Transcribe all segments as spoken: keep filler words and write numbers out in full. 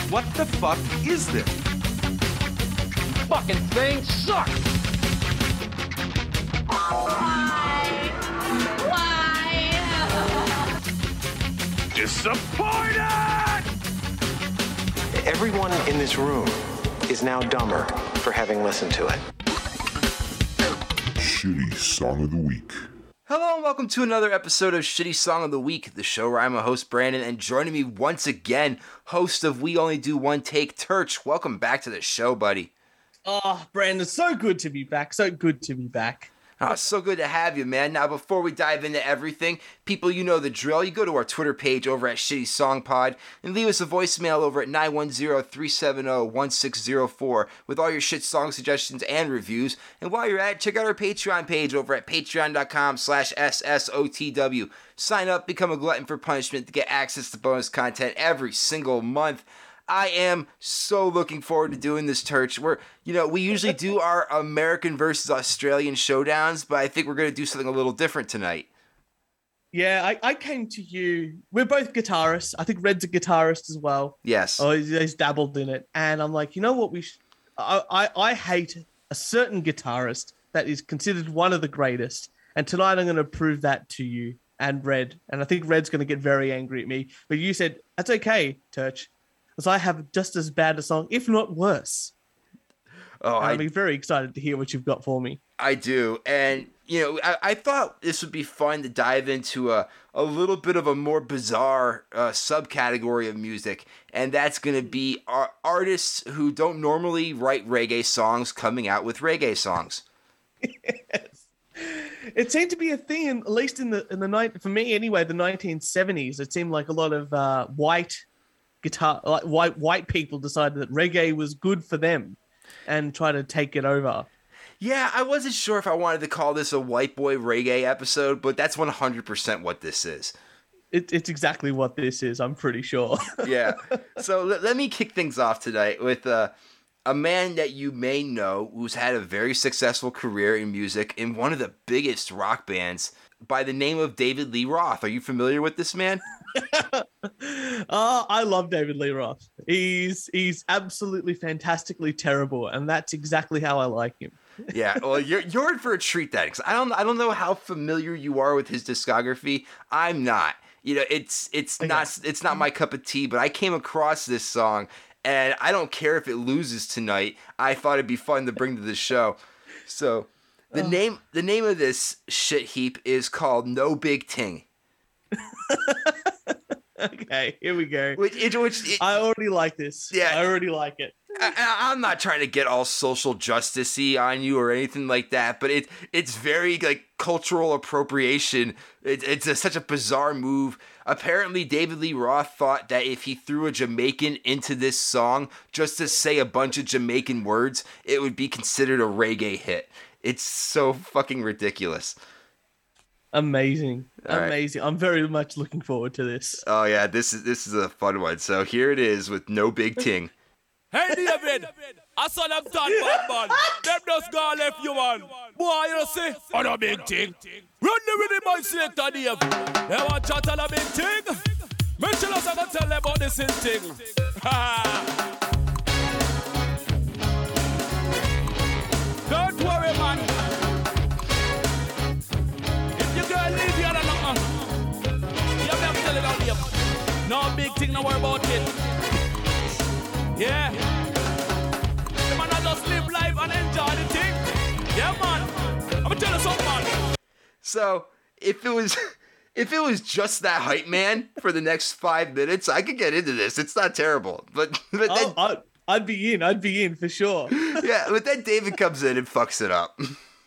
What the fuck is this? Fucking thing sucks! Why? Why? Disappointed! Everyone in this room is now dumber for having listened to it. Shitty Song of the Week. Hello and welcome to another episode of Shitty Song of the Week, the show where I'm a host, Brandon, and joining me once again, host of We Only Do One Take, Turch. Welcome back to the show, buddy. Oh, Brandon, so good to be back. So good to be back. Oh, so good to have you, man. Now, before we dive into everything, people, you know the drill. You go to our Twitter page over at Shitty Song Pod and leave us a voicemail over at nine one zero, three seven zero, one six zero four with all your shit song suggestions and reviews. And while you're at it, check out our Patreon page over at patreon.com slash SSOTW. Sign up, become a glutton for punishment to get access to bonus content every single month. I am so looking forward to doing this, Turch. We're, you know, we usually do our American versus Australian showdowns, but I think we're going to do something a little different tonight. Yeah, I, I came to you. We're both guitarists. I think Red's a guitarist as well. Yes. Oh, he's, he's dabbled in it. And I'm like, you know what? We sh- I, I, I hate a certain guitarist that is considered one of the greatest. And tonight I'm going to prove that to you and Red. And I think Red's going to get very angry at me. But you said, that's okay, Turch. Because I have just as bad a song, if not worse. Oh, I, I'm very excited to hear what you've got for me. I do. And, you know, I, I thought this would be fun to dive into a, a little bit of a more bizarre uh, subcategory of music. And that's going to be ar- artists who don't normally write reggae songs coming out with reggae songs. Yes. It seemed to be a thing, in, at least in the in the night for me anyway. The nineteen seventies. It seemed like a lot of uh, white guitar, like white white people decided that reggae was good for them, and try to take it over. Yeah, I wasn't sure if I wanted to call this a white boy reggae episode, but that's one hundred percent what this is. It, it's exactly what this is. I'm pretty sure. Yeah. So let, let me kick things off tonight with uh, a man that you may know who's had a very successful career in music in one of the biggest rock bands by the name of David Lee Roth. Are you familiar with this man? Oh, I love David Lee Roth. He's he's absolutely fantastically terrible, and that's exactly how I like him. Yeah, well, you're you're in for a treat then, because I don't I don't know how familiar you are with his discography. I'm not. You know, it's it's okay. not it's not my cup of tea. But I came across this song, and I don't care if it loses tonight. I thought it'd be fun to bring to the show. So the oh. name the name of this shit heap is called No Big Ting. Okay, here we go. Which, it, which it, I already like this. Yeah, I already like it. I, I'm not trying to get all social justice-y on you or anything like that, but it it's very like cultural appropriation. It, it's a, such a bizarre move. Apparently, David Lee Roth thought that if he threw a Jamaican into this song just to say a bunch of Jamaican words, it would be considered a reggae hit. It's so fucking ridiculous. Amazing. All Amazing. Right. I'm very much looking forward to this. Oh yeah, this is this is a fun one. So here it is with No Big Ting. Hey David, I saw them done bad man. Them just gone left you man. Boy, you see, on a big thing. Run the rhythm and selector Dave. They want chat on a big thing. Mention us and I tell them about this thing. Don't worry man. Girl, leave you alone. You have to tell it out here. No big thing, no worry about it. Yeah. The man I just live life and enjoy the thing. Yeah, man. I'm gonna tell you something, man. So, if it was if it was just that hype man for the next five minutes, I could get into this. It's not terrible. But, but then, oh, I'd, I'd be in. I'd be in for sure. Yeah, but then David comes in and fucks it up.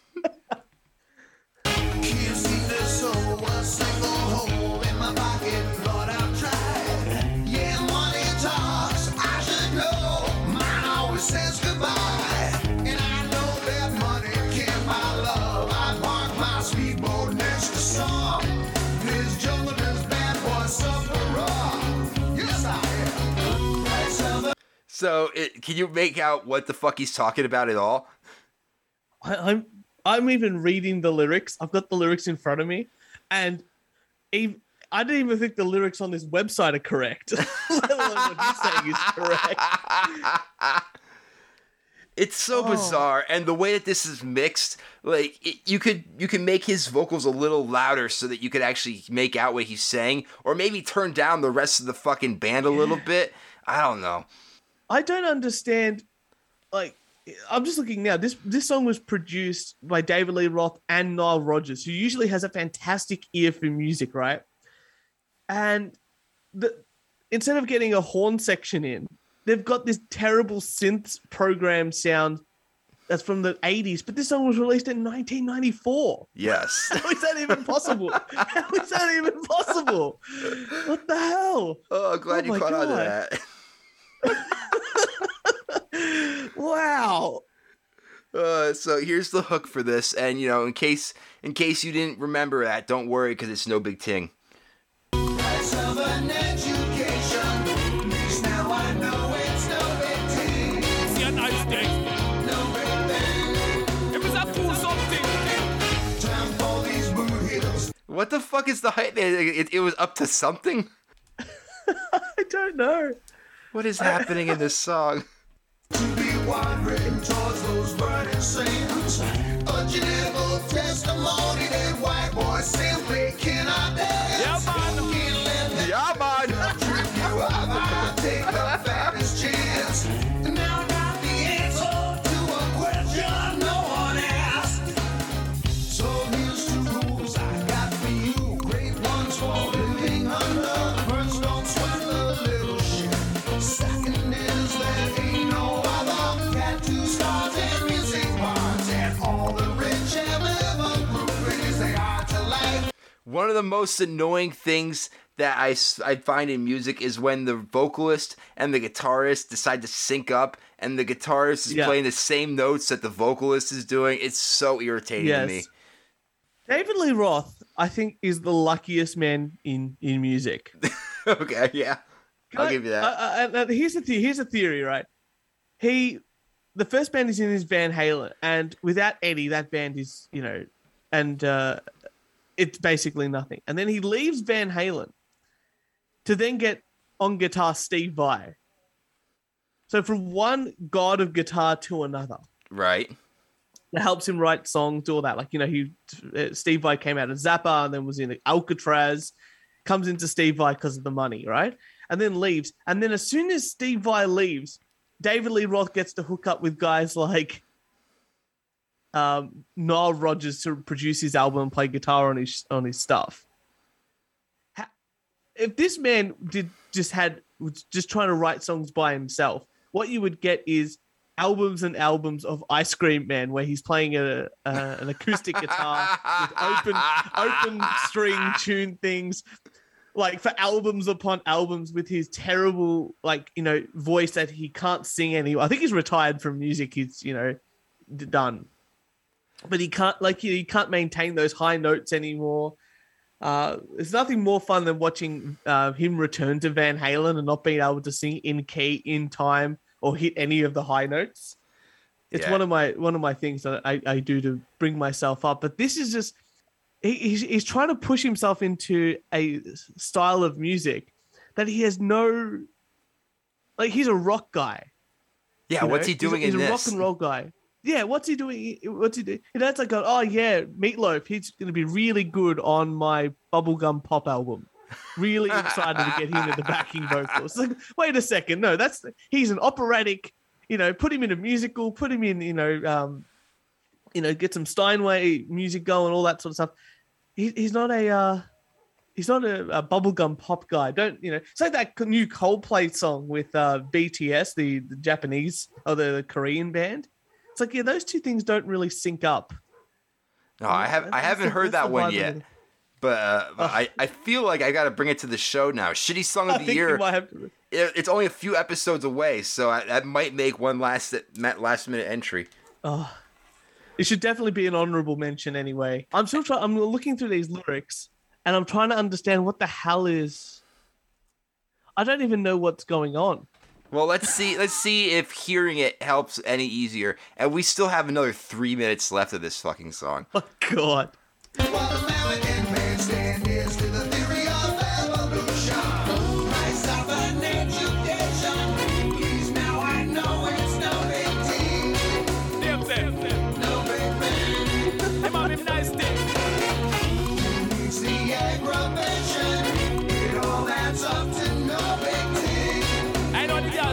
So, it, can you make out what the fuck he's talking about at all? I, I'm I'm even reading the lyrics. I've got the lyrics in front of me, and even, I didn't even think the lyrics on this website are correct. Let alone what he's saying is correct. It's so Oh. bizarre, and the way that this is mixed, like it, you could you can make his vocals a little louder so that you could actually make out what he's saying, or maybe turn down the rest of the fucking band a little bit. I don't know. I don't understand. Like, I'm just looking now. This this song was produced by David Lee Roth and Nile Rodgers, who usually has a fantastic ear for music, right? And the instead of getting a horn section in, they've got this terrible synth program sound that's from the eighties, but this song was released in nineteen ninety-four. Yes. How is that even possible? How is that even possible? What the hell? Oh, I'm glad Oh you my caught on to God. that. Wow. Uh, so here's the hook for this, and you know, in case in case you didn't remember that, don't worry, because it's no big ting. See a nice day. If it's a fool something. What the fuck is the hype? It, it, it was up to something. I don't know. What is happening in this song? Yeah, man. Yeah, man. One of the most annoying things that I, s- I find in music is when the vocalist and the guitarist decide to sync up and the guitarist is Yeah. playing the same notes that the vocalist is doing. It's so irritating to me. Yes. David Lee Roth, I think, is the luckiest man in, in music. Okay, yeah. I'll I- give you that. Uh, uh, uh, here's the the- here's a theory, right? He, the first band is in his Van Halen, and without Eddie, that band is, you know, and uh, it's basically nothing. And then he leaves Van Halen to then get on guitar Steve Vai. So from one god of guitar to another, Right. that helps him write songs, do all that. Like, you know, he uh, Steve Vai came out of Zappa and then was in Alcatraz, comes into Steve Vai because of the money, right? And then leaves. And then as soon as Steve Vai leaves, David Lee Roth gets to hook up with guys like um, Nile Rodgers to produce his album and play guitar on his on his stuff. Ha- If this man did just had was just trying to write songs by himself, what you would get is albums and albums of Ice Cream Man, where he's playing a, a an acoustic guitar with open open string tune things, like for albums upon albums with his terrible, like, you know, voice that he can't sing anymore. I think he's retired from music. He's, you know, d- done, but he can't like he, he can't maintain those high notes anymore. Uh, there's nothing more fun than watching uh, him return to Van Halen and not being able to sing in key, in time, or hit any of the high notes. It's Yeah. one of my one of my things that I, I do to bring myself up. But this is just he, he's, he's trying to push himself into a style of music that he has no, like, he's a rock guy. Yeah, you what's know? he doing he's a, in he's a this? rock and roll guy. Yeah, what's he doing? What's he doing? You know, it's like, going, oh yeah, Meatloaf. He's going to be really good on my bubblegum pop album. Really excited to get him in the backing vocals. It's like, wait a second, no, that's he's an operatic. You know, put him in a musical. Put him in, you know, um, you know, get some Steinway music going, all that sort of stuff. He, he's not a. Uh, He's not a, a bubblegum pop guy. Don't, you know, it's like that new Coldplay song with uh, B T S, the, the Japanese or the, the Korean band. It's like, yeah, those two things don't really sync up. No, I have I That's haven't the- heard that's that the one vibe yet. of it. But, uh, but I, I feel like I got to bring it to the show now. Shitty song I of the think you year. might have to. It, it's only a few episodes away, so I, that might make one last last minute entry. Oh, it should definitely be an honorable mention anyway. I'm still trying. I'm looking through these lyrics and I'm trying to understand what the hell is. I don't even know what's going on. Well, let's see. Let's see if hearing it helps any easier. And we still have another three minutes left of this fucking song. Oh God. What American man stand is to the theory of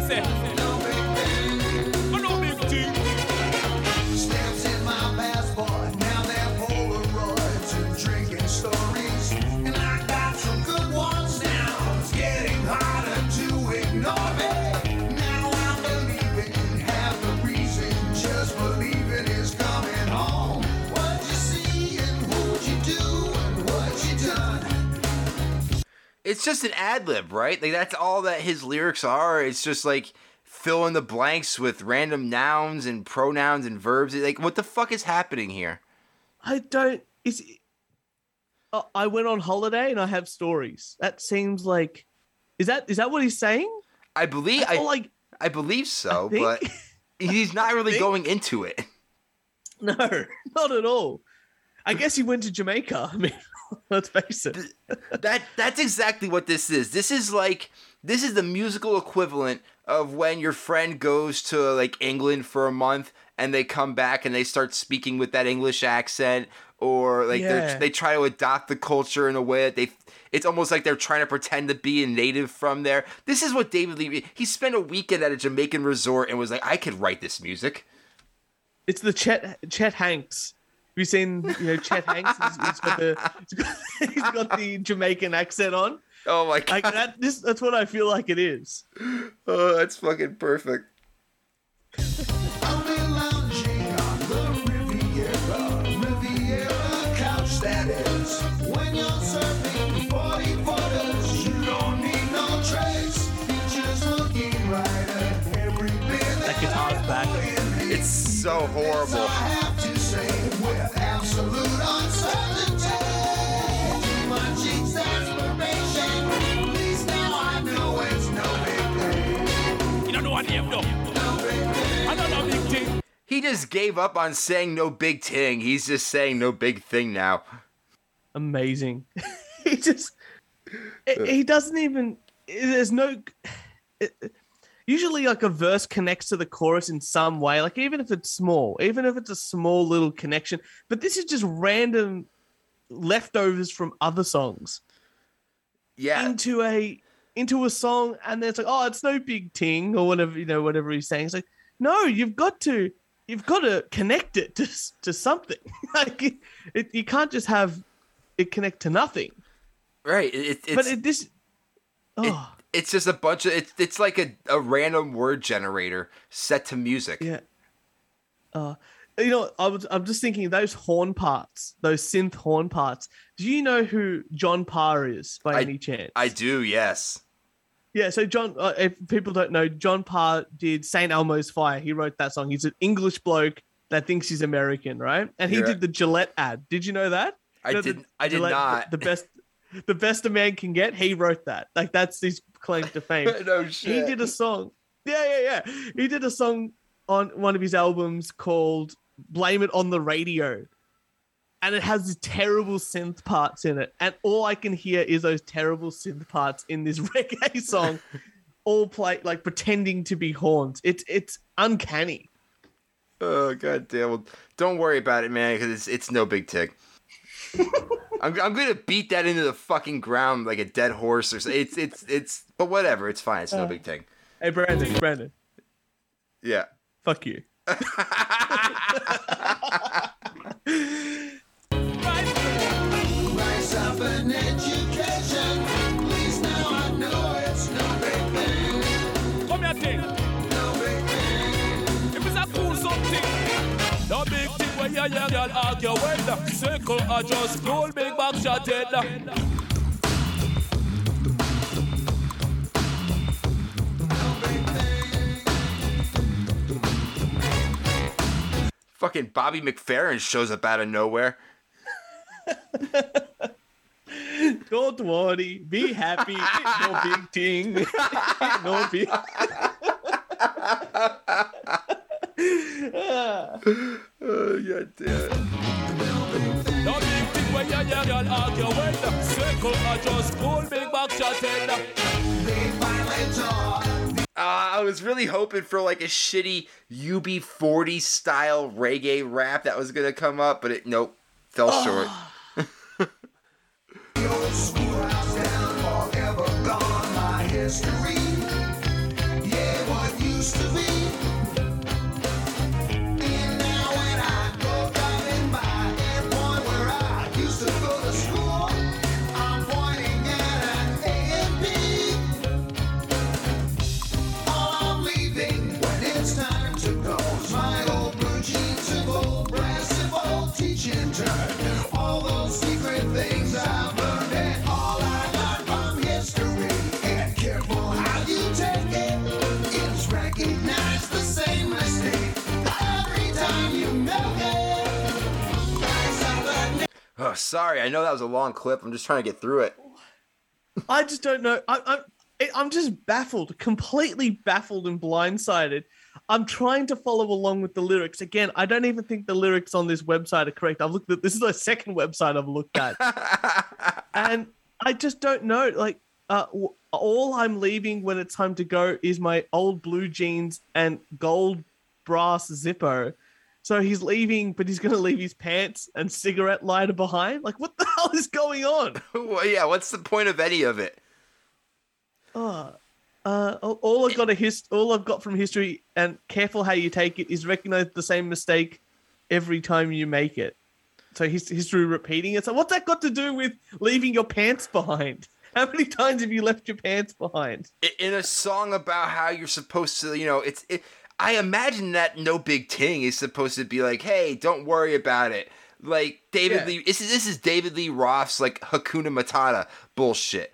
say? No big thing. No big thing. Stamps in my passport, now they're Polaroids and drinking stories. And I got some good ones now. It's getting harder to ignore me. Now I'm believing half the reason just believing is coming home. What you see and what you do and what you done. It's just an ad lib, right? Like that's all that his lyrics are. It's just like fill in the blanks with random nouns and pronouns and verbs. Like what the fuck is happening here? I don't. Is uh, I went on holiday and I have stories. That seems like. Is that is that what he's saying? I believe I I, feel like I believe so, I think- but he's not really think- going into it. no, not at all. I guess he went to Jamaica. I mean, let's face it. That that's exactly what this is. This is like this is the musical equivalent of when your friend goes to like England for a month and they come back and they start speaking with that English accent, or like Yeah. they they try to adopt the culture in a way that they. It's almost like they're trying to pretend to be a native from there. This is what David Lee. He spent a weekend at a Jamaican resort and was like, I could write this music. It's the Chet Chet Hanks. Have you seen, you know, Chet Hanks? He's, he's got the he's got, he's got the Jamaican accent on. Oh my god, Like that. This that's what I feel like it is. oh that's fucking perfect. I'll be lounging on the Riviera, Riviera couch that is. When you're surfing forty footers, you don't need no trace. You're just looking right at every bit That guitar's back. It's so horrible. I have to say with absolute uncertainty. Too much exasperation. At least now I know it's no big thing. You don't know what name though. No big thing. I don't know big thing. He just gave up on saying no big thing. He's just saying no big thing now. Amazing. he just it- he doesn't even. There's no. It, usually, like a verse connects to the chorus in some way, like even if it's small, even if it's a small little connection. But this is just random leftovers from other songs Yeah. into a into a song, and then it's like, oh, it's no big ting or whatever, you know, whatever he's saying. It's like, no, you've got to you've got to connect it to to something. Like it, it, you can't just have it connect to nothing. Right. It, it's, But it, this, oh it- it's just a bunch of it's it's like a, a random word generator set to music. yeah. Uh, you know, I was I'm just thinking those horn parts, those synth horn parts. Do you know who John Parr is by I- any chance? I do, yes. Yeah, so John, uh, if people don't know, John Parr did Saint Elmo's Fire. He wrote that song. He's an English bloke that thinks he's American, right? And he You're did right. the Gillette ad. Did you know that? I You know, the did I did Gillette- not. The best, the best a man can get. He wrote that. Like that's his claim to fame. No He shit. did a song. Yeah, yeah, yeah. He did a song on one of his albums called "Blame It on the Radio," and it has these terrible synth parts in it. And all I can hear is those terrible synth parts in this reggae song, all play like pretending to be horns. It's it's uncanny. Oh god damn. Well, don't worry about it, man, because it's it's no big tick. I'm I'm gonna beat that into the fucking ground like a dead horse or something. It's it's it's but whatever, it's fine, it's no big thing. Hey, Brandon, Brandon, Yeah. fuck you. Rise up an education. At least now I know it's no big thing. Come here, thing. No big thing. If it's a cool something, no big thing where you young girl argue with. Circle or just gold big back shot head. Fucking Bobby McFerrin shows up out of nowhere. Don't worry, be happy. No big thing. No big. Oh god damn it. No big thing where you young girl argue with. Circle or just gold big back shot head. They finally talk. Uh, I was really hoping for like a shitty U B forty style reggae rap that was gonna come up, but it nope, fell short. The old schoolhouse down, forever gone. My history. Yeah, what used to be. And now when I go driving by a point where I used to go to school, I'm pointing at an A and B. All I'm leaving when it's time to go is my old blue jeans and gold brass and old teaching turn. All those secret things I've learned and all I learned from history. And careful how you take it, it's recognize the same mistake every time you make it. Something Oh, sorry. I know that was a long clip. I'm just trying to get through it. I just don't know. I, I'm I'm just baffled, completely baffled and blindsided. I'm trying to follow along with the lyrics. Again, I don't even think the lyrics on this website are correct. I've looked at this is the second website I've looked at, and I just don't know. Like, uh, w- all I'm leaving when it's time to go is my old blue jeans and gold brass Zippo. So he's leaving, but he's going to leave his pants and cigarette lighter behind. Like, what the hell is going on? Well, yeah, what's the point of any of it? Oh, uh, all- all I've got a hist- all I've got from history, and careful how you take it, is recognize the same mistake every time you make it. So his history repeating it. So what's that got to do with leaving your pants behind? How many times have you left your pants behind? I- In a song about how you're supposed to, you know, it's. It, I imagine that No Big Ting is supposed to be like, hey, don't worry about it. Like David Yeah. Lee. This is this is David Lee Roth's like Hakuna Matata bullshit.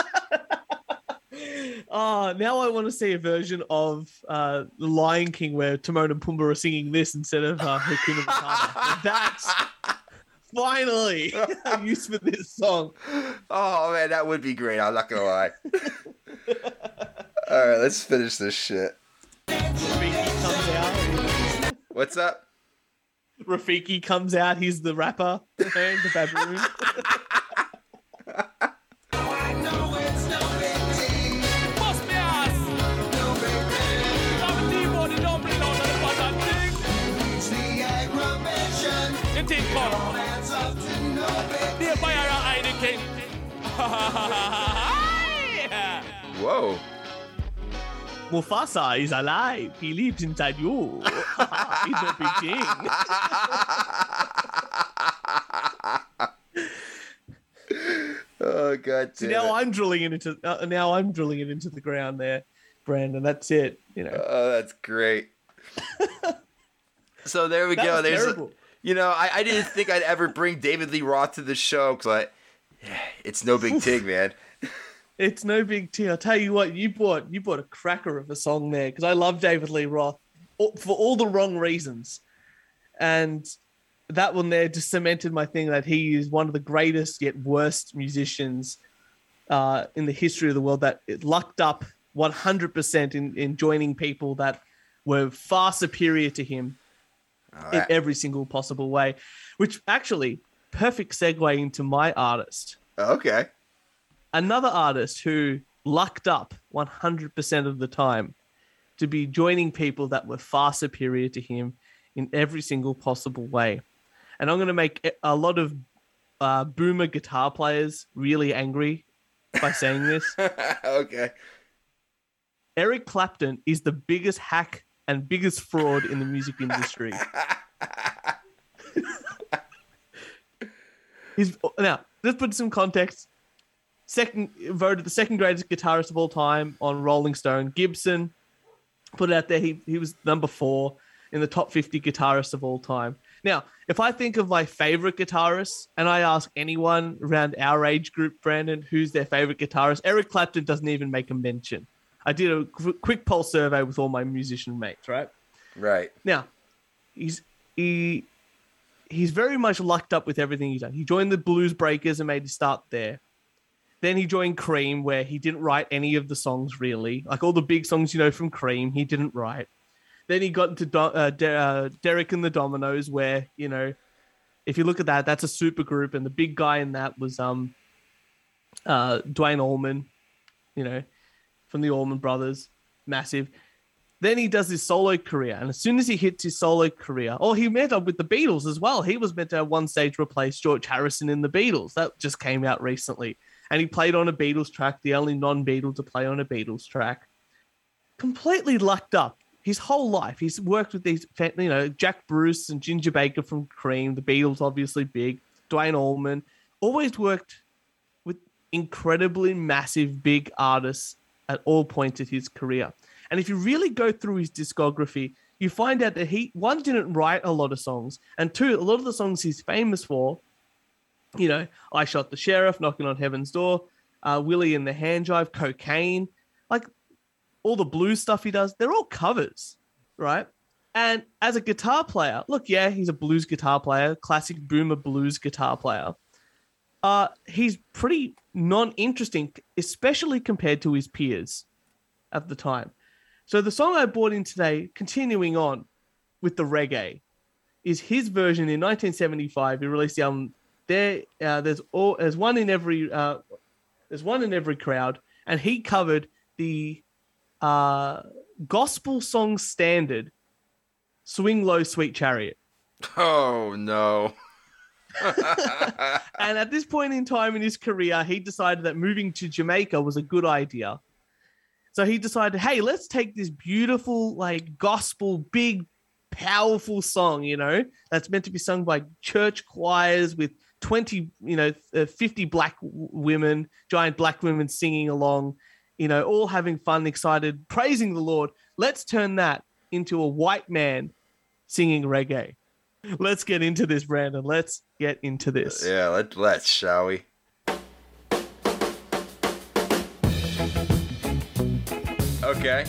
Oh, now I want to see a version of uh, The Lion King where Timon and Pumbaa are singing this instead of uh, Hakuna Matata. That's finally a use for this song. Oh man, that would be great. I'm not gonna lie. All right, let's finish this shit. Rafiki comes out. What's up? Rafiki comes out. He's the rapper, the baboon. I know it's no big deal. Bust me ass. No big deal. I'm a T-body, don't bring on the button thing. It's the aggravation. You think, come. Adds up to no big Be a fire out, I the king. Whoa. Mufasa is alive. He lives inside you. He's no big thing. Oh god So damn now it. I'm drilling it into. Uh, now I'm drilling it into the ground there, Brandon. That's it. You know. Oh, that's great. So there we That go. was There's, a, terrible. you know, I, I didn't think I'd ever bring David Lee Roth to the show, but yeah, it's no big thing, man. It's no big deal. I'll tell you what, you bought you bought a cracker of a song there because I love David Lee Roth all- for all the wrong reasons, and that one there just cemented my thing that he is one of the greatest yet worst musicians uh, in the history of the world. That it lucked up one hundred percent in in joining people that were far superior to him in every single possible way, which actually perfect segue into my artist. Okay. Another artist who lucked up one hundred percent of the time to be joining people that were far superior to him in every single possible way. And I'm going to make a lot of uh, boomer guitar players really angry by saying this. Okay. Eric Clapton is the biggest hack and biggest fraud in the music industry. He's now, let's put some context. Second voted the second greatest guitarist of all time on Rolling Stone. Gibson put it out there. He he was number four in the top fifty guitarists of all time. Now, if I think of my favorite guitarists and I ask anyone around our age group, Brandon, who's their favorite guitarist, Eric Clapton doesn't even make a mention. I did a qu- quick poll survey with all my musician mates, right? Right. Now, he's he he's very much lucked up with everything he's done. He joined the Blues Breakers and made his start there. Then he joined Cream, where he didn't write any of the songs really. Like all the big songs you know from Cream, he didn't write. Then he got into Do- uh, De- uh, Derek and the Dominoes, where, you know, if you look at that, that's a super group. And the big guy in that was um, uh, Dwayne Allman, you know, from the Allman Brothers. Massive. Then he does his solo career. And as soon as he hits his solo career, oh, he met up with the Beatles as well. He was meant to at one stage replace George Harrison in the Beatles. That just came out recently. And he played on a Beatles track, the only non-Beatle to play on a Beatles track. Completely lucked up his whole life, he's worked with these, you know, Jack Bruce and Ginger Baker from Cream, the Beatles, obviously big, Duane Allman, always worked with incredibly massive, big artists at all points of his career. And if you really go through his discography, you find out that he, one, didn't write a lot of songs, and two, a lot of the songs he's famous for, you know, I Shot the Sheriff, Knocking on Heaven's Door, uh, Willie and the Hand Jive, Cocaine, like all the blues stuff he does, they're all covers, right? And as a guitar player, look, yeah, he's a blues guitar player, classic boomer blues guitar player. Uh, he's pretty non-interesting, especially compared to his peers at the time. So the song I brought in today, continuing on with the reggae, is his version in nineteen seventy-five. He released the album. There, uh, there's all there's one in every uh, there's one in every crowd, and he covered the uh, gospel song standard, "Swing Low, Sweet Chariot." Oh no! And at this point in time in his career, he decided that moving to Jamaica was a good idea. So he decided, hey, let's take this beautiful, like, gospel, big, powerful song, you know, that's meant to be sung by church choirs with twenty, you know, fifty black w- women, giant black women singing along, you know, all having fun, excited, praising the Lord. Let's turn that into a white man singing reggae. Let's get into this, Brandon. Let's get into this. Yeah, let, let's, shall we? Okay.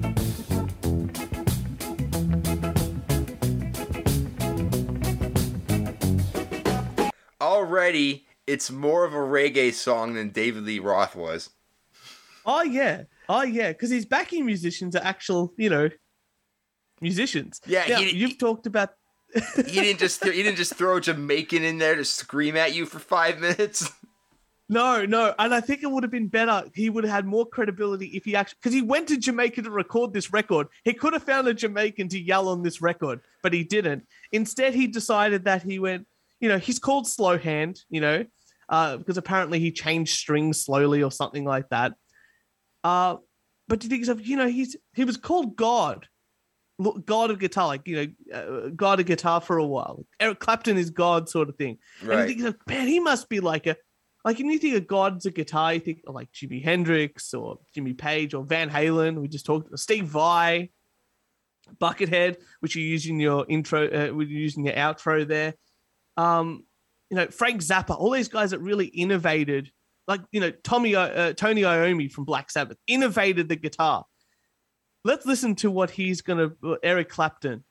Already, it's more of a reggae song than David Lee Roth was. Oh, yeah. Oh, yeah. Because his backing musicians are actual, you know, musicians. Yeah, now, he, you've he, talked about... he didn't just he didn't just throw a Jamaican in there to scream at you for five minutes. No, no, and I think it would have been better. He would have had more credibility if he actually, because he went to Jamaica to record this record. He could have found a Jamaican to yell on this record, but he didn't. Instead, he decided that he went, you know, he's called Slow Hand, you know, uh, because apparently he changed strings slowly or something like that. Uh, but to think of, you know, he's he was called God. God of guitar, like, you know, uh, God of guitar for a while. Eric Clapton is God sort of thing. Right. And you think, man, he must be like a, like when you think of God's a guitar, you think of like Jimi Hendrix or Jimmy Page or Van Halen. We just talked, Steve Vai, Buckethead, which you use in your intro, uh, which you use in your outro there. Um, you know, Frank Zappa, all these guys that really innovated, like, you know, Tommy, uh, Tony Iommi from Black Sabbath, innovated the guitar. Let's listen to what he's going to, Eric Clapton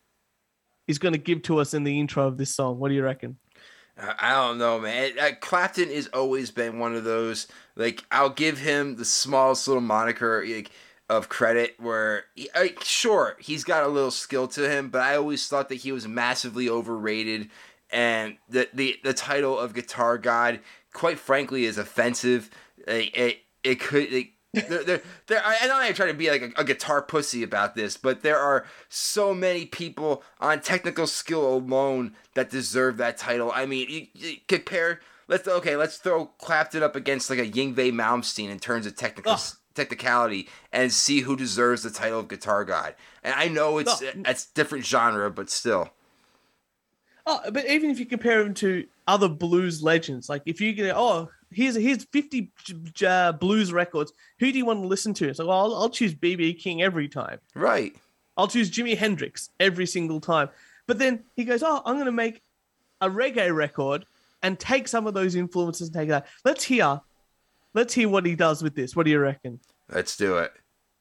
is going to give to us in the intro of this song. What do you reckon? Uh, I don't know, man. Uh, Clapton has always been one of those, like, I'll give him the smallest little moniker like, of credit where, he, like, sure, he's got a little skill to him, but I always thought that he was massively overrated, and the the, the title of Guitar God, quite frankly, is offensive. Like, it, it could... Like, there, there, there, I know I try to be like a, a guitar pussy about this, but there are so many people on technical skill alone that deserve that title. I mean, you, you compare. Let's okay. Let's throw Clapton up against like a Yngwie Malmsteen in terms of technical oh. technicality, and see who deserves the title of Guitar God. And I know it's oh. it's different genre, but still. Oh, but even if you compare him to other blues legends, like if you get oh. Here's here's fifty uh, blues records. Who do you want to listen to? It's like, well, I'll, I'll choose B B King every time. Right. I'll choose Jimi Hendrix every single time. But then he goes, oh, I'm going to make a reggae record and take some of those influences and take that. Let's hear, let's hear what he does with this. What do you reckon? Let's do it.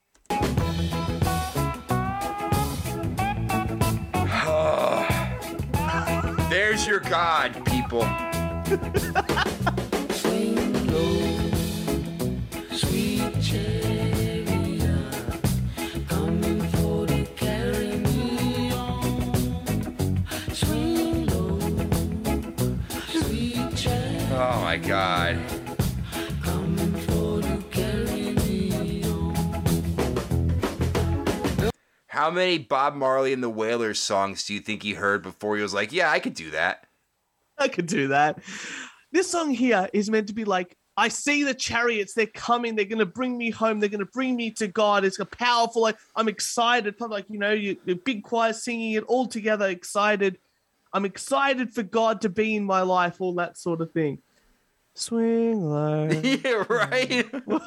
There's your God, people. Swing low, sweet chariot, coming for to carry me on. Swing low, sweet chariot. Oh my God. Coming for to carry me on. How many Bob Marley and the Wailers songs do you think he heard before he was like, yeah, I could do that? I could do that. This song here is meant to be like I see the chariots. They're coming. They're going to bring me home. They're going to bring me to God. It's a powerful. Like, I'm excited. Like, you know, you, the big choir singing it all together. Excited. I'm excited for God to be in my life. All that sort of thing. Swing low. Yeah, right.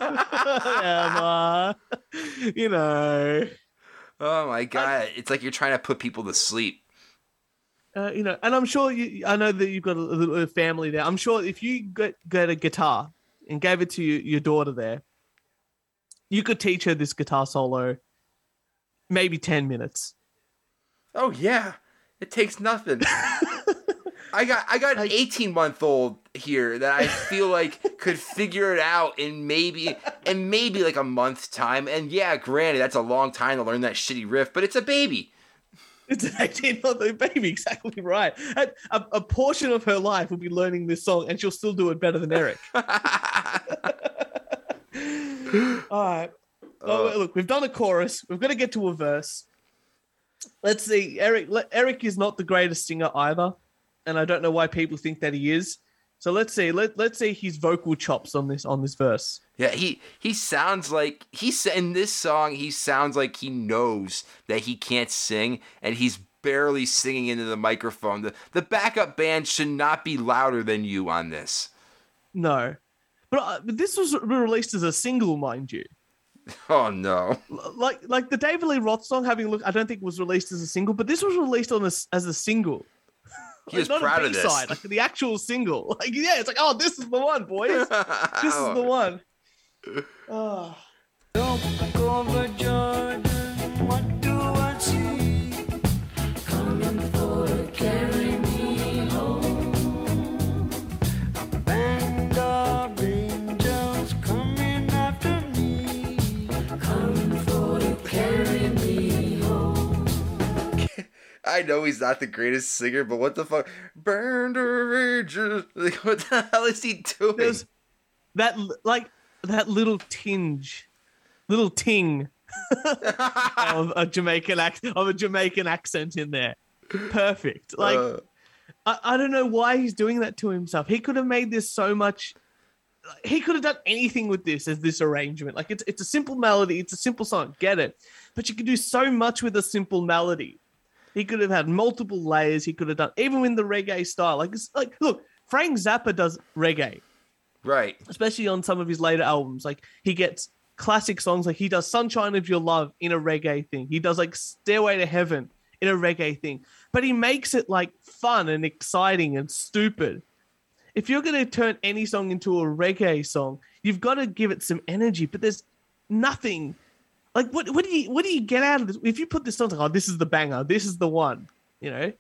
Emma. You know. Oh my God! It's like you're trying to put people to sleep. Uh, you know, and I'm sure you. I know that you've got a, a family there. I'm sure if you get, get a guitar and gave it to you, your daughter there, you could teach her this guitar solo, maybe ten minutes. Oh yeah, it takes nothing. I got I got an eighteen month old here that I feel like could figure it out in maybe in maybe like a month's time. And yeah, granted, that's a long time to learn that shitty riff, but it's a baby. It's an eighteen-month-old baby, exactly right. And a, a portion of her life will be learning this song, and she'll still do it better than Eric. All right. Oh, look, we've done a chorus. We've got to get to a verse. Let's see. Eric Eric is not the greatest singer either, and I don't know why people think that he is. So let's see. Let let's see his vocal chops on this on this verse. Yeah, he he sounds like he's in this song. He sounds like he knows that he can't sing, and he's barely singing into the microphone. The the backup band should not be louder than you on this. No, but, uh, but this was released as a single, mind you. Oh no! Like like the David Lee Roth song, having looked, I don't think was released as a single, but this was released on a, as a single. He like, was not proud a of this. B-side, like the actual single. Like, yeah, it's like, oh, this is the one, boys. This is the one. Oh. Look over Jordan, what do I see? Coming for to carry me home. A band of angels coming after me. Coming for to carry me home. I know he's not the greatest singer, but what the fuck? Burn the rages. Like, what the hell is he doing? There's that, like, that little tinge, little ting of a Jamaican accent, of a Jamaican accent in there. Perfect. Like, Uh. I, I don't know why he's doing that to himself. He could have made this so much. He could have done anything with this as this arrangement. Like, it's it's a simple melody, it's a simple song, get it. But you can do so much with a simple melody. He could have had multiple layers. He could have done, even in the reggae style. Like, it's like, look, Frank Zappa does reggae. Right. Especially on some of his later albums. Like, he gets classic songs. Like, he does Sunshine of Your Love in a reggae thing. He does, like, Stairway to Heaven in a reggae thing. But he makes it, like, fun and exciting and stupid. If you're going to turn any song into a reggae song, you've got to give it some energy. But there's nothing. Like, what what do you what do you get out of this? If you put this song, like, oh, this is the banger. This is the one. You know?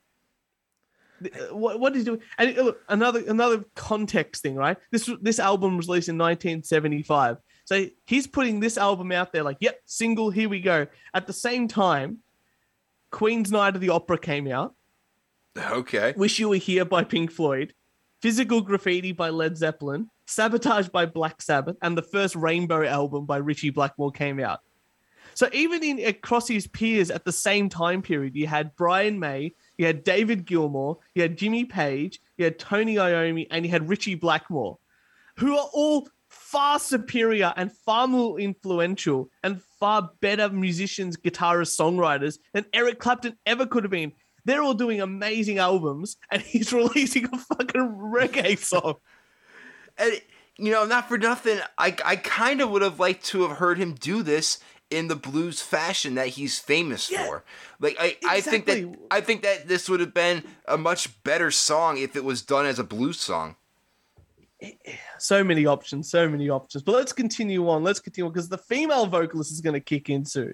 What what is doing? And look, another another context thing, right? This this album was released in nineteen seventy-five, so he's putting this album out there, like, yep, single, here we go. At the same time, Queen's Night of the Opera came out. Okay. Wish You Were Here by Pink Floyd, Physical Graffiti by Led Zeppelin, Sabotage by Black Sabbath, and the first Rainbow album by Ritchie Blackmore came out. So even in across his peers at the same time period, you had Brian May, you had David Gilmour, you had Jimmy Page, you had Tony Iommi, and you had Ritchie Blackmore, who are all far superior and far more influential and far better musicians, guitarists, songwriters than Eric Clapton ever could have been. They're all doing amazing albums, and he's releasing a fucking reggae song. And, you know, not for nothing, I, I kind of would have liked to have heard him do this in the blues fashion that he's famous Yeah, for. Like, I, I think that exactly. I think that this would have been a much better song if it was done as a blues song. So many options, so many options. But let's continue on. Let's continue on, because the female vocalist is going to kick in soon.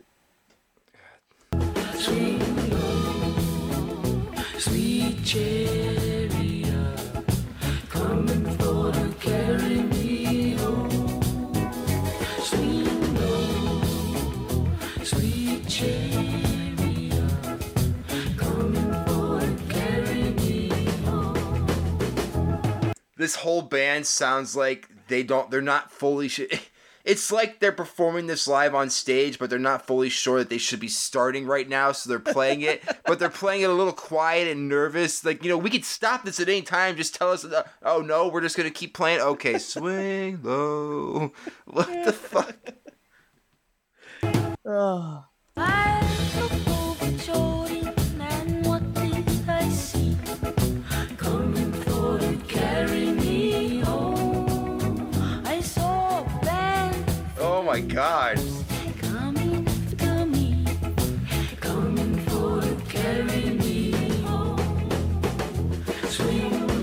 Sweet, sweet chariot, coming for to carry me home. Sweet, sweet chariot, coming for to carry me home. This whole band sounds like they don't they're not fully sh- It's like they're performing this live on stage, but they're not fully sure that they should be starting right now, so they're playing it, but they're playing it a little quiet and nervous. Like, you know, we could stop this at any time. Just tell us, uh, oh no, we're just going to keep playing. Okay, swing low. What the fuck? Oh. I look over Jordan, and what did I see? Coming for to carry me home. I saw a band Oh my god. coming after me, coming for to carry me home. Swing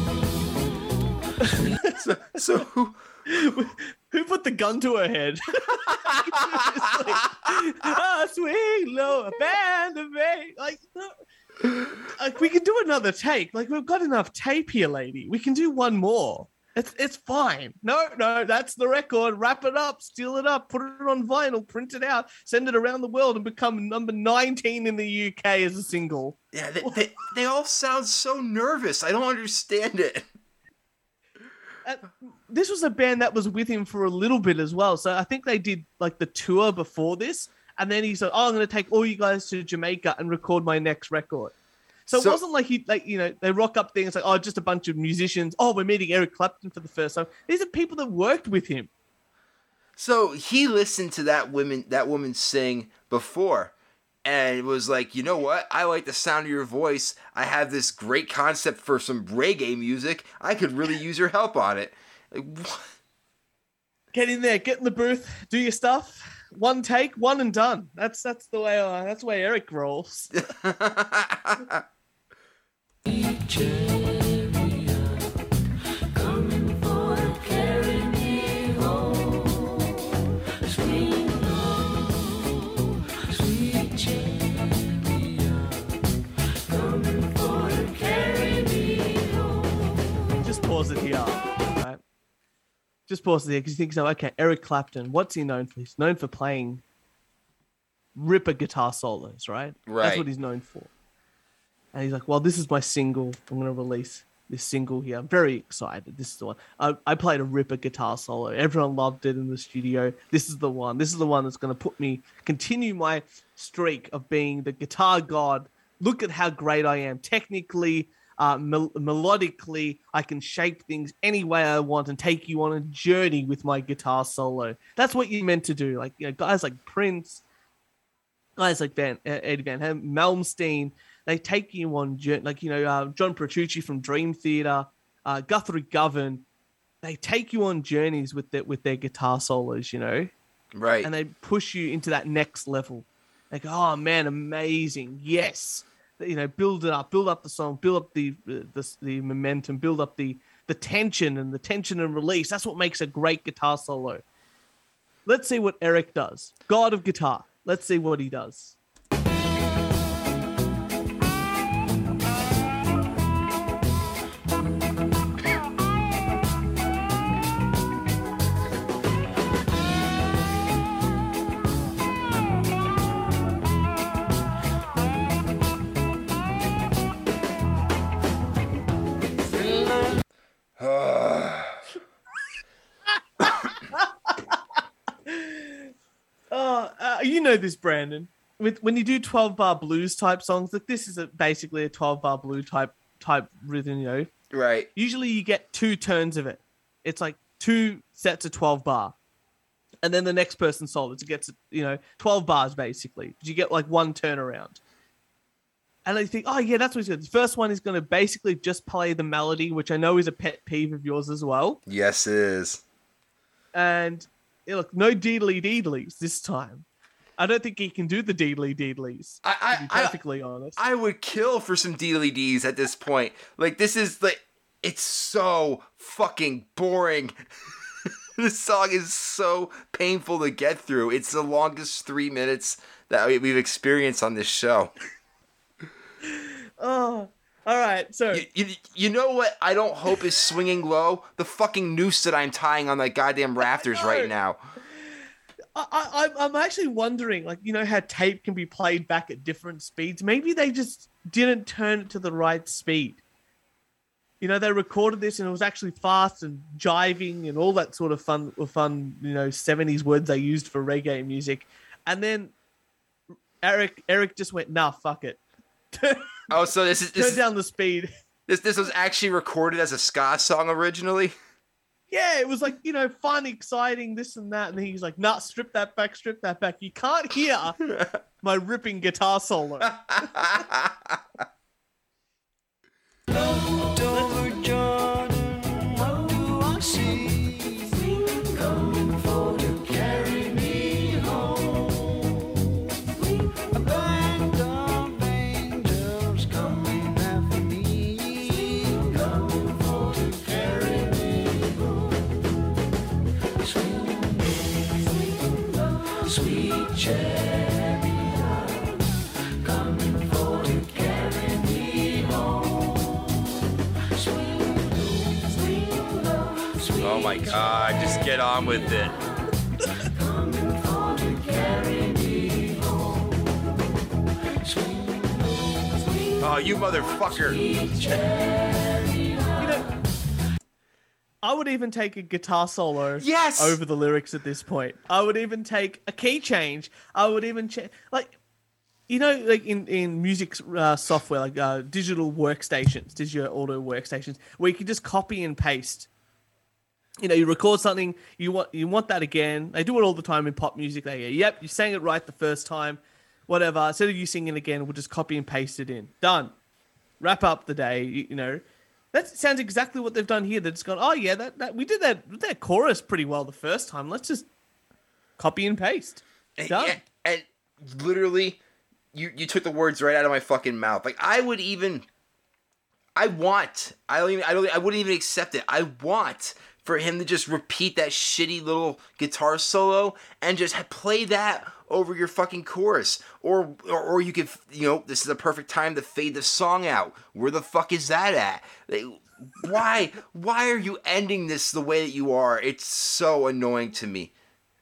low. So, so who... Who put the gun to her head? It's like, ah, swing low, a band of eight. Like, no, like, we can do another take. Like, we've got enough tape here, lady. We can do one more. It's it's fine. No, no, that's the record. Wrap it up, steal it up, put it on vinyl, print it out, send it around the world, and become number nineteen in the U K as a single. Yeah, they, they, they all sound so nervous. I don't understand it. Uh, this was a band that was with him for a little bit as well. So I think they did like the tour before this. And then he said, oh, I'm going to take all you guys to Jamaica and record my next record. So, So- it wasn't like he, like, you know, they rock up things like, oh, just a bunch of musicians. Oh, we're meeting Eric Clapton for the first time. These are people that worked with him. So he listened to that woman that woman sing before and was like, you know what? I like the sound of your voice. I have this great concept for some reggae music. I could really use your help on it. Like, what? Get in there, get in the booth, do your stuff. One take, one and done. That's that's the way uh, that's the way Eric rolls. Coming for to carry me home. Swing low, sweet chariot. Coming for to carry me home. Just pause it here, right? Just pause it here because you think so. Okay, Eric Clapton, what's he known for? He's known for playing ripper guitar solos, right? Right. That's what he's known for. And he's like, well, this is my single. I'm going to release this single here. I'm very excited. This is the one. I, I played a ripper guitar solo. Everyone loved it in the studio. This is the one. This is the one that's going to put me, continue my streak of being the guitar god. Look at how great I am. Technically, uh, mel- melodically, I can shape things any way I want and take you on a journey with my guitar solo. That's what you're meant to do. Like, you know, guys like Prince, guys like Van, uh, Eddie Van Halen, Malmsteen, they take you on, journey, like, you know, uh, John Petrucci from Dream Theater, uh, Guthrie Govan. They take you on journeys with their, with their guitar solos, you know, Right. and they push you into that next level. They go, oh man, amazing, yes, you know, build it up, build up the song, build up the the, the momentum, build up the the tension and the tension and release. That's what makes a great guitar solo. Let's see what Eric does. God of guitar. Let's see what he does. Oh, uh, you know this, Brandon. With when you do twelve bar blues type songs, like this is a, basically a twelve bar blue type type rhythm, you know. Right. Usually you get two turns of it. It's like two sets of twelve bar. And then the next person solos, it gets, you know, twelve bars basically. You get like one turnaround. And I think, oh yeah, that's what he's good. The first one is going to basically just play the melody, which I know is a pet peeve of yours as well. Yes, it is. And yeah, look, no deedly deedlies this time. I don't think he can do the deedly deedlies. I, I, to be I- perfectly honest. I would kill for some D L Ds at this point. Like, this is like, it's so fucking boring. This song is so painful to get through. It's the longest three minutes that we- we've experienced on this show. Oh, all right. So You, you, you know what I don't hope is swinging low? The fucking noose that I'm tying on that goddamn rafters right now. I, I, I'm actually wondering, like, you know how tape can be played back at different speeds? Maybe they just didn't turn it to the right speed. You know, they recorded this and it was actually fast and jiving and all that sort of fun, fun, you know, seventies words they used for reggae music. And then Eric, Eric just went, nah, fuck it. Oh, so this is this, Turn is- down the speed. this this was actually recorded as a ska song originally. Yeah, it was like, you know, fun, exciting, this and that. And he's like, nah, strip that back, strip that back. You can't hear my ripping guitar solo. Oh my god, just get on with it. Oh, you motherfucker. You know, I would even take a guitar solo Yes! over the lyrics at this point. I would even take a key change. I would even change, like, you know, like in, in music uh, software, like uh, digital workstations, digital audio workstations, where you can just copy and paste. You know, you record something, you want you want that again. They do it all the time in pop music. They go, yep, you sang it right the first time, whatever. Instead of you singing again, we'll just copy and paste it in. Done. Wrap up the day, you, you know. That sounds exactly what they've done here. They've just gone, oh yeah, that, that we did that that chorus pretty well the first time. Let's just copy and paste. Done. Yeah, and literally, you you took the words right out of my fucking mouth. Like I would even, I want, I don't even, I don't, I wouldn't even accept it. I want for him to just repeat that shitty little guitar solo and just ha- play that over your fucking chorus, or, or or you could, you know, this is the perfect time to fade the song out. Where the fuck is that at? Like, why why are you ending this the way that you are? It's so annoying to me.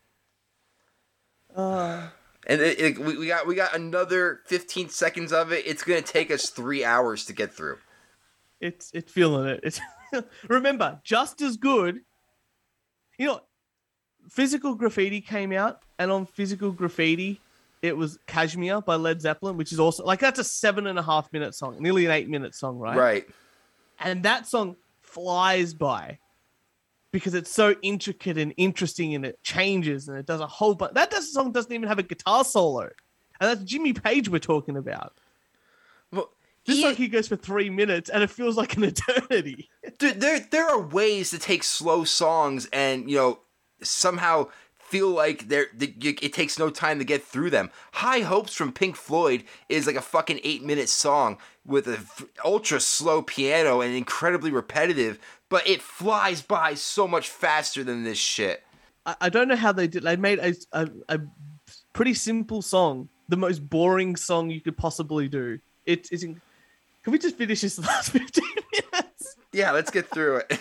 Uh, And it, it, we, we got we got another fifteen seconds of it. It's gonna take us three hours to get through. it's it's feeling it. It's remember, just as good. You know, Physical Graffiti came out, and on Physical Graffiti, it was Kashmir by Led Zeppelin, which is also like that's a seven and a half minute song, nearly an eight minute song, right? Right. And that song flies by because it's so intricate and interesting, and it changes and it does a whole bunch. That does, song doesn't even have a guitar solo, and that's Jimmy Page we're talking about. Well, This yeah, song he goes for three minutes, and it feels like an eternity. dude, there there are ways to take slow songs and, you know, somehow feel like they're they, it takes no time to get through them. High Hopes from Pink Floyd is like a fucking eight minute song with a ultra slow piano and incredibly repetitive, but it flies by so much faster than this shit. I, I don't know how they did. They made a, a a pretty simple song, the most boring song you could possibly do. It, it's. In, can we just finish this last fifteen minutes? Yeah, let's get through it.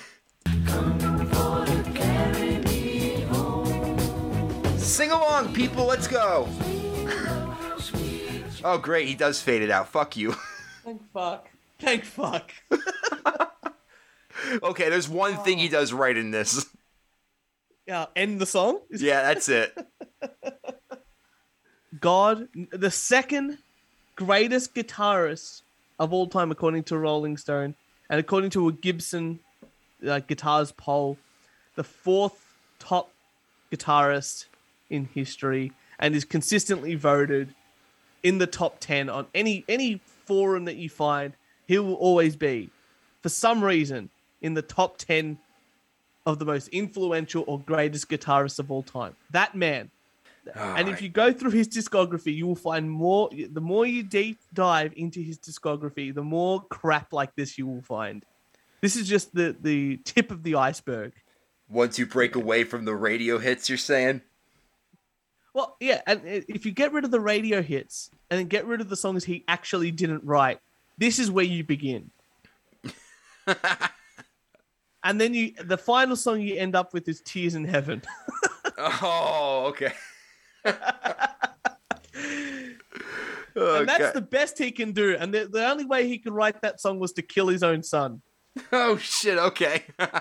Sing along, people, let's go. Oh, great, he does fade it out. Fuck you. Thank fuck. Thank fuck. Okay, there's one thing he does right in this. Yeah, end the song. Yeah, that's it. God, the second greatest guitarist of all time, according to Rolling Stone, and according to a Gibson uh, Guitars poll, the fourth top guitarist in history, and is consistently voted in the top ten on any any forum that you find. He will always be, for some reason, in the top ten of the most influential or greatest guitarists of all time. That man. And if you go through his discography, you will find more. The more you deep dive into his discography, the more crap like this you will find. This is just the, the tip of the iceberg. Once you break away from the radio hits, you're saying? Well, yeah, and if you get rid of the radio hits and then get rid of the songs he actually didn't write, this is where you begin. And then you, the final song you end up with is Tears in Heaven. Oh, okay. And that's the best he can do. And the, the only way he could write that song was to kill his own son. Oh shit! Okay.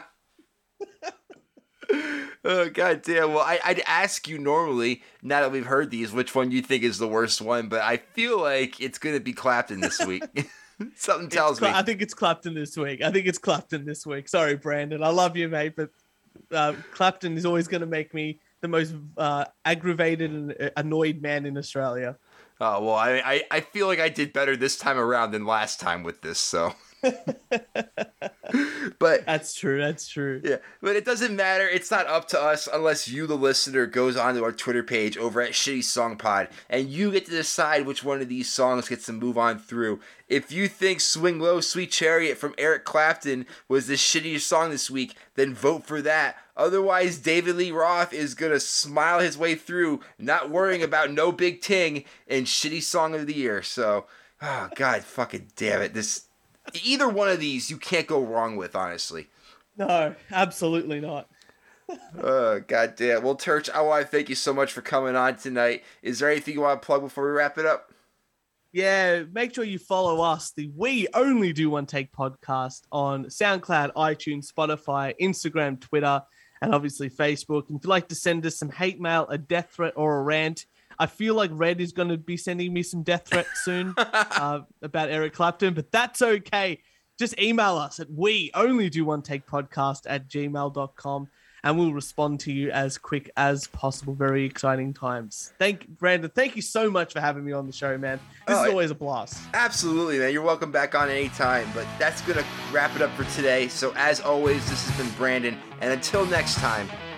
Oh god damn. Well, I, I'd ask you normally, now that we've heard these, which one you think is the worst one, but I feel like it's gonna be Clapton this week. Something tells Cla- me. I think it's Clapton this week. I think it's Clapton this week. Sorry, Brandon. I love you, mate, but uh, Clapton is always going to make me the most uh, aggravated and annoyed man in Australia. Oh well, I, I I feel like I did better this time around than last time with this, so. But That's true. That's true. yeah, but it doesn't matter. It's not up to us unless you, the listener, goes onto our Twitter page over at Shitty Song Pod, and you get to decide which one of these songs gets to move on through. If you think "Swing Low, Sweet Chariot" from Eric Clapton was the shittiest song this week, then vote for that. Otherwise, David Lee Roth is gonna smile his way through, not worrying about no big ting and shitty song of the year. So, oh god, fucking damn it, this. Either one of these you can't go wrong with, honestly. No, absolutely not. Oh, god damn. Well, Turch, I want to thank you so much for coming on tonight. Is there anything you want to plug before we wrap it up? Yeah, make sure you follow us, the We Only Do One Take podcast, on SoundCloud, iTunes, Spotify, Instagram, Twitter, and obviously Facebook. And if you'd like to send us some hate mail, a death threat, or a rant, I feel like Red is going to be sending me some death threats soon uh, about Eric Clapton, but that's okay. Just email us at we only do one take podcast at gmail dot com, and we'll respond to you as quick as possible. Very exciting times. Thank Brandon. Thank you so much for having me on the show, man. This Oh, is always a blast. Absolutely, man. You're welcome back on anytime. But that's going to wrap it up for today. So as always, this has been Brandon. And until next time,